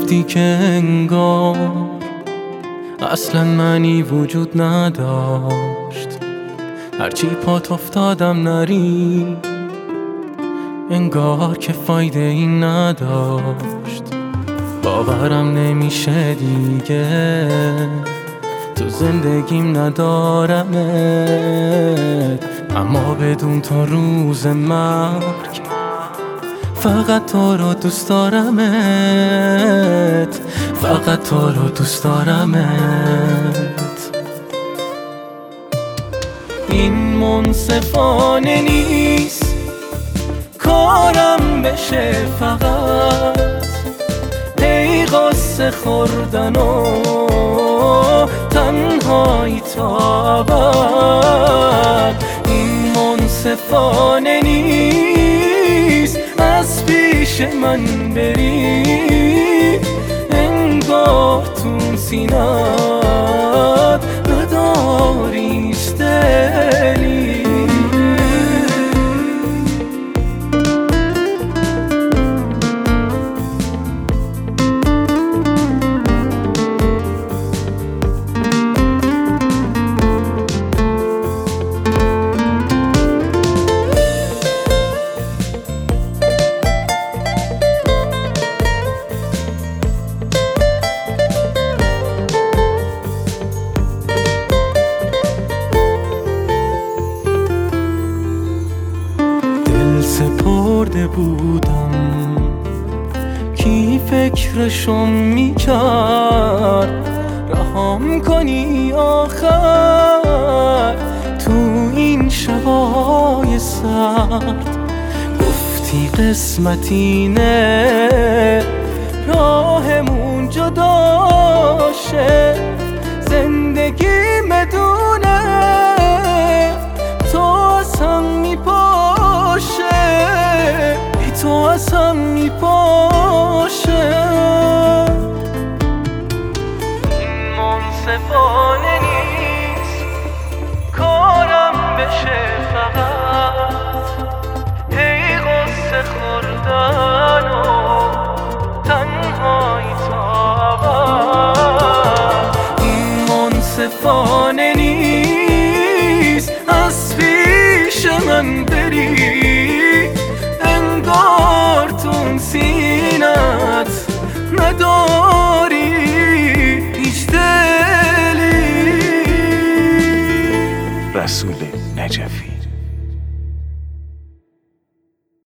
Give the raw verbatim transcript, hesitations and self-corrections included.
گفتی که انگار اصلا معنی وجود نداشت، هرچی پات افتادم نری انگار که فایده ای نداشت. باورم نمیشه دیگه تو زندگیم ندارمت، اما بدون تو روز مرگ فقط تو رو دوست دارمت، فقط تو رو دوست دارمت. این منصفانه نیست کارم بشه، فقط ای قصه خوردن و تنهایی تا ابد. این منصفانه نیست از پیش من بری انگار تو سینه‌ات نداریش دلی. سپرده بودم کی فکرشم میکرد رهام کنی آخر تو این شبای سرد. گفتی قسمت اینه راهمون جداشه، زندگی مدونه تو اصلا میپاشه، بی تو اصلا میپاشه. این منصفانه نیست کارم بشه، فقط ای غصه خوردن و تنهایی تا ابد. این منصفانه نیست از پیش من بری انگار تو سینه‌ات نداری هیچ دلی. رسول نجفی.